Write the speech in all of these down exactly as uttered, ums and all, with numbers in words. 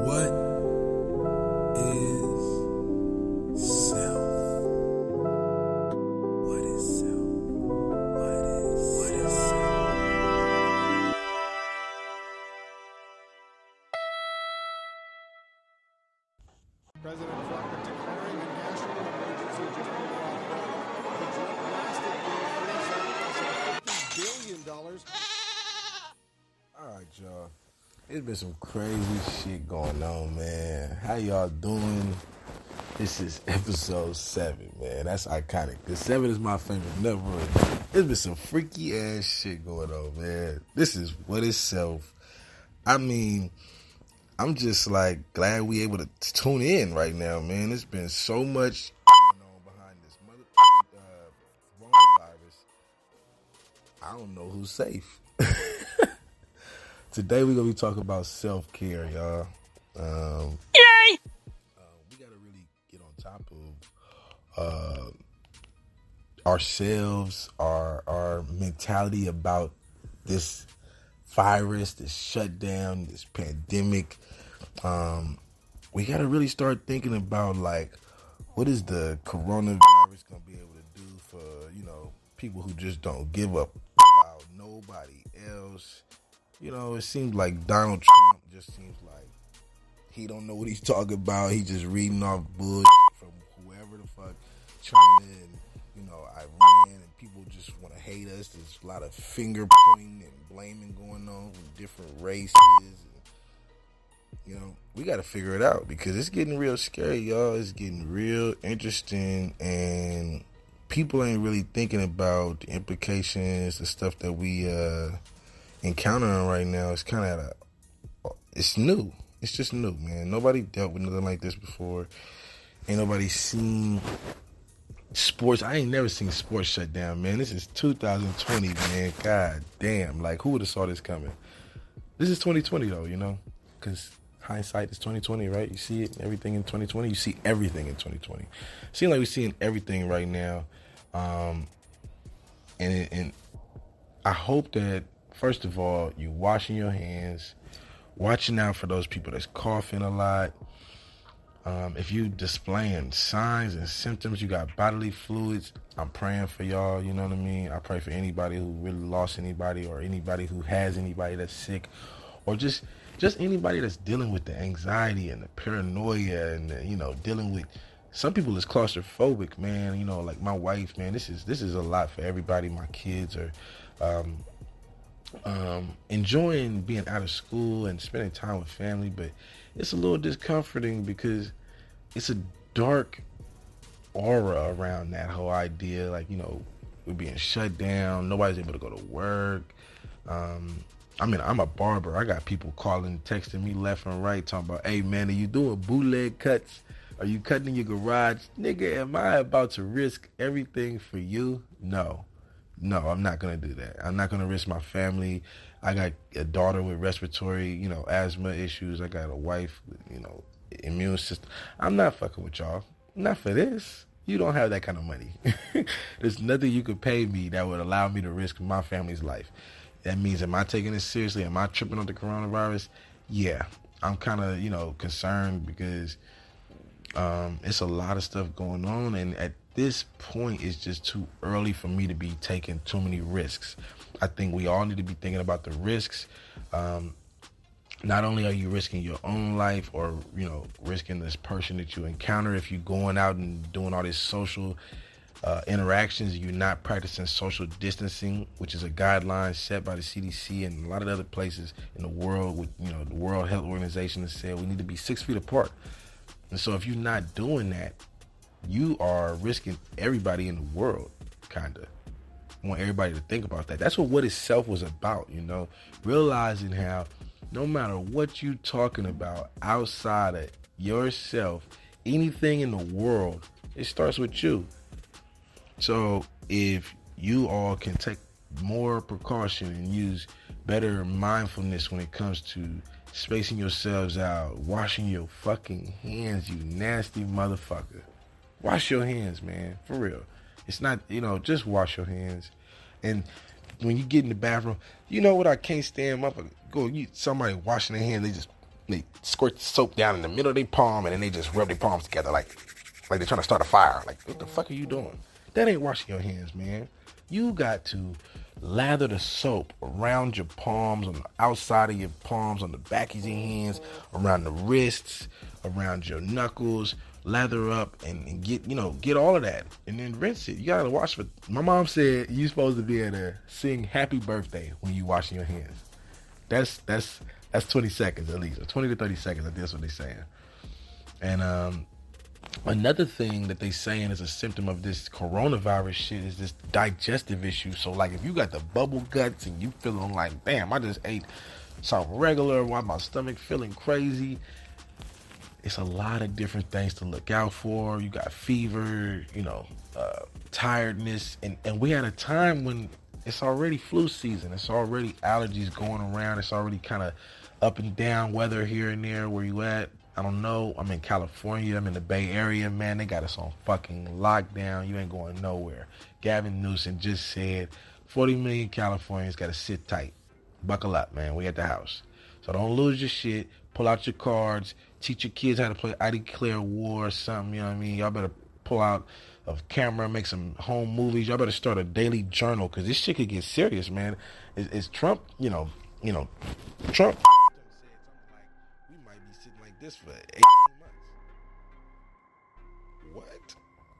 What is self? What is self? What is, what is self? President Trump declaring a national emergency just before the drip lasted for fifty billion dollars. All right, y'all. It's been some crazy shit going on, man. How y'all doing? This is episode seven, man. That's iconic. The seven is my favorite number. There's been some freaky ass shit going on, man. This is What Is Self. I mean, I'm just like glad we able to tune in right now, man. There's been so much going on behind this mother uh, coronavirus. I don't know who's safe. Today we're gonna be talking about self-care, y'all. Um, Yay! Uh, we gotta really get on top of uh, ourselves, our our mentality about this virus, this shutdown, this pandemic. Um, we gotta really start thinking about like, what is the coronavirus gonna be able to do for, you know, people who just don't give up about nobody else. You know, it seems like Donald Trump just seems like he don't know what he's talking about. He just reading off bullshit from whoever the fuck, China and, you know, Iran, and people just want to hate us. There's a lot of finger pointing and blaming going on from different races. And, you know, we got to figure it out because it's getting real scary, y'all. It's getting real interesting, and people ain't really thinking about the implications, the stuff that we uh encountering right now. It's kind of, it's new. It's just new, man. Nobody dealt with nothing like this before. Ain't nobody seen sports. I ain't never seen sports shut down, man. This is two thousand twenty, man. God damn. Like, who would have saw this coming? This is twenty twenty, though, you know? Because hindsight is twenty twenty, right? You see it, everything in twenty twenty. You see everything in twenty twenty. Seems like we're seeing everything right now. Um, and, and I hope that, first of all, you washing your hands, watching out for those people that's coughing a lot. Um, if you displaying signs and symptoms, you got bodily fluids, I'm praying for y'all, you know what I mean? I pray for anybody who really lost anybody, or anybody who has anybody that's sick, or just just anybody that's dealing with the anxiety and the paranoia and the, you know, dealing with, some people is claustrophobic, man. You know, like my wife, man, this is this is a lot for everybody. My kids are um Um, enjoying being out of school and spending time with family, but it's a little discomforting because it's a dark aura around that whole idea. Like, you know, we're being shut down. Nobody's able to go to work. Um, I mean, I'm a barber. I got people calling, texting me left and right, talking about, hey, man, are you doing bootleg cuts? Are you cutting in your garage? Nigga, am I about to risk everything for you? No. No, I'm not going to do that. I'm not going to risk my family. I got a daughter with respiratory, you know, asthma issues. I got a wife with, you know, immune system. I'm not fucking with y'all. Not for this. You don't have that kind of money. There's nothing you could pay me that would allow me to risk my family's life. That means, am I taking this seriously? Am I tripping on the coronavirus? Yeah. I'm kind of, you know, concerned because um, it's a lot of stuff going on, and at this point, it's just too early for me to be taking too many risks. I think we all need to be thinking about the risks. Um, not only are you risking your own life, or, you know, risking this person that you encounter if you're going out and doing all these social uh, interactions, you're not practicing social distancing, which is a guideline set by the C D C and a lot of other places in the world. With, you know, the World Health Organization has said we need to be six feet apart. And so if you're not doing that, you are risking everybody in the world, kind of. I want everybody to think about that. That's what What Is Self was about, you know? Realizing how no matter what you talking about outside of yourself, anything in the world, it starts with you. So if you all can take more precaution and use better mindfulness when it comes to spacing yourselves out, washing your fucking hands, you nasty motherfucker. Wash your hands, man, for real. It's not, you know, just wash your hands. And when you get in the bathroom, you know what I can't stand? Motherfucker, go, you, somebody washing their hands, they just they squirt the soap down in the middle of their palm, and then they just rub their palms together like, like they're trying to start a fire. Like, what the fuck are you doing? That ain't washing your hands, man. You got to lather the soap around your palms, on the outside of your palms, on the back of your hands, around the wrists, around your knuckles. Lather up and, and get, you know, get all of that and then rinse it. You gotta wash it. My mom said you're supposed to be able to sing happy birthday when you washing your hands. That's that's that's twenty seconds at least, or twenty to thirty seconds. I think that's what they're saying. And um, another thing that they saying is a symptom of this coronavirus shit is this digestive issue. So like if you got the bubble guts and you feeling like, damn, I just ate something regular, why my stomach feeling crazy? It's a lot of different things to look out for. You got fever, you know, uh, tiredness. And, and we had a time when it's already flu season. It's already allergies going around. It's already kind of up and down weather here and there where you at. I don't know. I'm in California. I'm in the Bay Area, man. They got us on fucking lockdown. You ain't going nowhere. Gavin Newsom just said forty million Californians got to sit tight. Buckle up, man. We at the house. So don't lose your shit. Pull out your cards. Teach your kids how to play I Declare War or something, you know what I mean? Y'all better pull out a camera, make some home movies. Y'all better start a daily journal because this shit could get serious, man. Is, is Trump, you know, you know, Trump said something like, we might be sitting like this for eighteen months. What?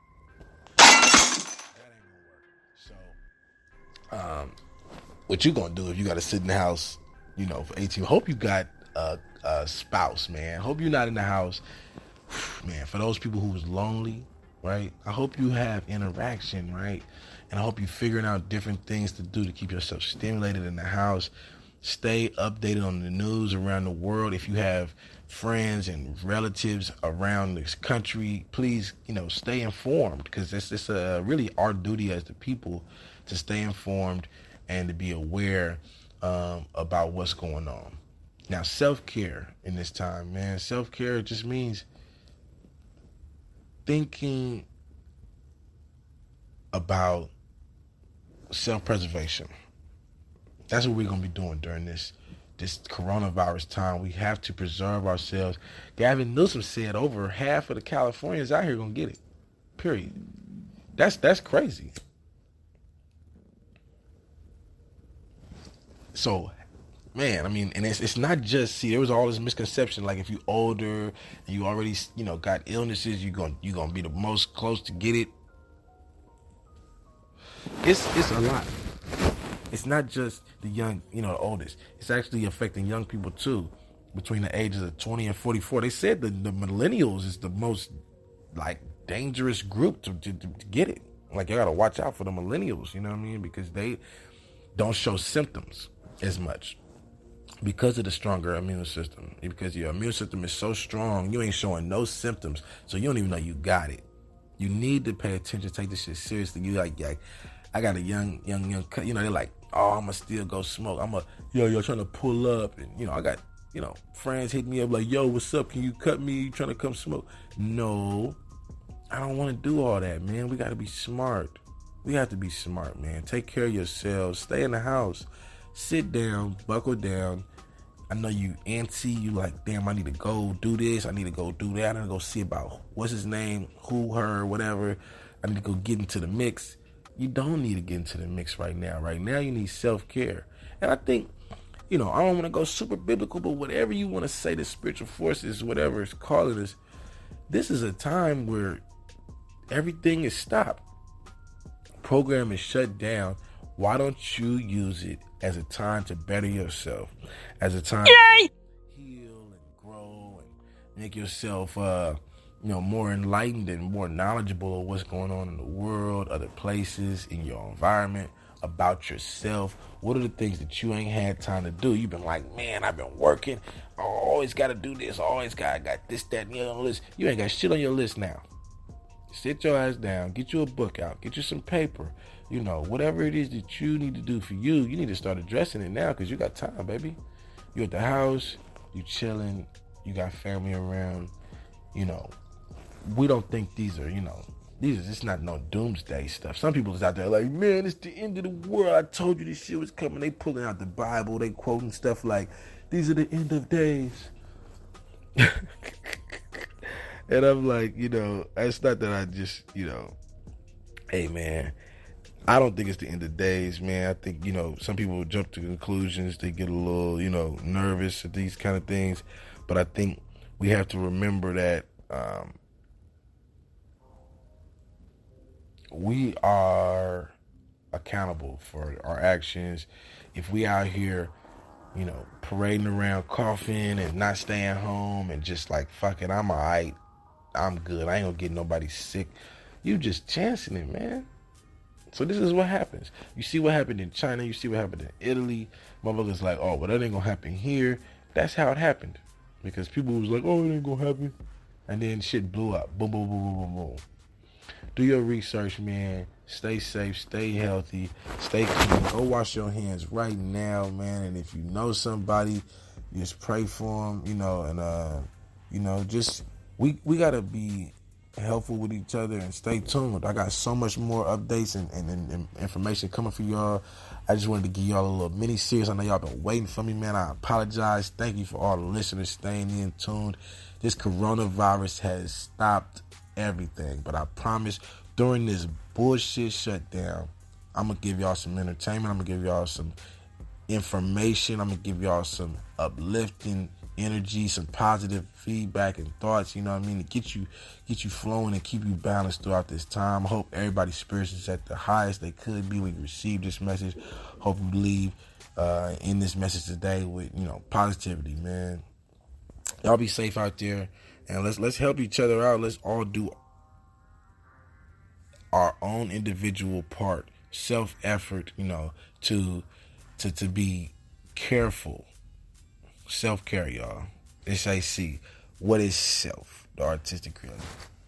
That ain't gonna work. So, um, what you gonna do if you gotta sit in the house, you know, for eighteen? Hope you got a, a spouse, man. Hope you're not in the house, man. For those people who's lonely, right? I hope you have interaction, right? And I hope you're figuring out different things to do to keep yourself stimulated in the house. Stay updated on the news around the world. If you have friends and relatives around this country, please, you know, stay informed because it's, it's uh, really our duty as the people to stay informed and to be aware um, about what's going on. Now, self-care in this time, man. Self-care just means thinking about self-preservation. That's what we're going to be doing during this this coronavirus time. We have to preserve ourselves. Gavin Newsom said over half of the Californians out here going to get it. Period. That's that's crazy. So, man, I mean, and it's it's not just, see, there was all this misconception, like if you older and you already, you know, got illnesses, you're going you're gonna be the most close to get it. It's it's a lot. It's not just the young, you know, the oldest. It's actually affecting young people too, between the ages of twenty and forty-four. They said that the millennials is the most, like, dangerous group to, to, to get it. Like, you gotta watch out for the millennials, you know what I mean? Because they don't show symptoms as much because of the stronger immune system. Because your immune system is so strong, you ain't showing no symptoms, so you don't even know you got it. You need to pay attention, take this shit seriously. You like, like, I got a young, young, young, you know, they're like, oh, I'm gonna still go smoke. I'm a, yo, yo, trying to pull up. And, you know, I got, you know, friends hit me up like, yo, what's up? Can you cut me? You trying to come smoke? No, I don't want to do all that, man. We got to be smart. We have to be smart, man. Take care of yourselves. Stay in the house. Sit down, buckle down. I know you antsy. You like, damn, I need to go do this. I need to go do that. I need to go see about what's his name, who, her, whatever. I need to go get into the mix. You don't need to get into the mix right now. Right now, you need self-care. And I think, you know, I don't want to go super biblical, but whatever you want to say to spiritual forces, whatever it's calling us, this is a time where everything is stopped. Program is shut down. Why don't you use it as a time to better yourself, as a time Yay! to heal and grow and make yourself, uh, you know, more enlightened and more knowledgeable of what's going on in the world, other places, in your environment, about yourself. What are the things that you ain't had time to do? You've been like, man, I've been working. I always got to do this. I always got, got this, that, and the other on the list. You ain't got shit on your list now. Sit your ass down. Get you a book out. Get you some paper. You know, whatever it is that you need to do for you, you need to start addressing it now because you got time, baby. You at the house. You chilling. You got family around. You know, we don't think these are, you know, these are just not no doomsday stuff. Some people is out there like, man, it's the end of the world. I told you this shit was coming. They pulling out the Bible. They quoting stuff like, these are the end of days. And I'm like, you know, it's not that I just, you know, hey, man, I don't think it's the end of days, man. I think, you know, some people jump to conclusions. They get a little, you know, nervous at these kind of things. But I think we have to remember that um, we are accountable for our actions. If we out here, you know, parading around coughing and not staying home and just like, fuck it, I'm all right. I'm good. I ain't gonna get nobody sick. You just chancing it, man. So this is what happens. You see what happened in China. You see what happened in Italy. Motherfuckers like, oh, well, that ain't gonna happen here. That's how it happened. Because people was like, oh, it ain't gonna happen. And then shit blew up. Boom, boom, boom, boom, boom, boom. Do your research, man. Stay safe. Stay healthy. Stay clean. Go wash your hands right now, man. And if you know somebody, just pray for them, you know, and, uh, you know, just... We we gotta be helpful with each other and stay tuned. I got so much more updates and, and, and information coming for y'all. I just wanted to give y'all a little mini series. I know y'all been waiting for me, man. I apologize. Thank you for all the listeners staying in tuned. This coronavirus has stopped everything, but I promise during this bullshit shutdown, I'm gonna give y'all some entertainment. I'm gonna give y'all some information. I'm gonna give y'all some uplifting energy, some positive feedback and thoughts, you know what I mean, to get you get you flowing and keep you balanced throughout this time. I hope everybody's spirits is at the highest they could be when you receive this message. Hope you leave uh, in this message today with, you know, positivity, man. Y'all be safe out there, and let's let's help each other out. Let's all do our own individual part, self-effort, you know, to to to be careful. Self-care, y'all. S A C. What is self? The artistic creative.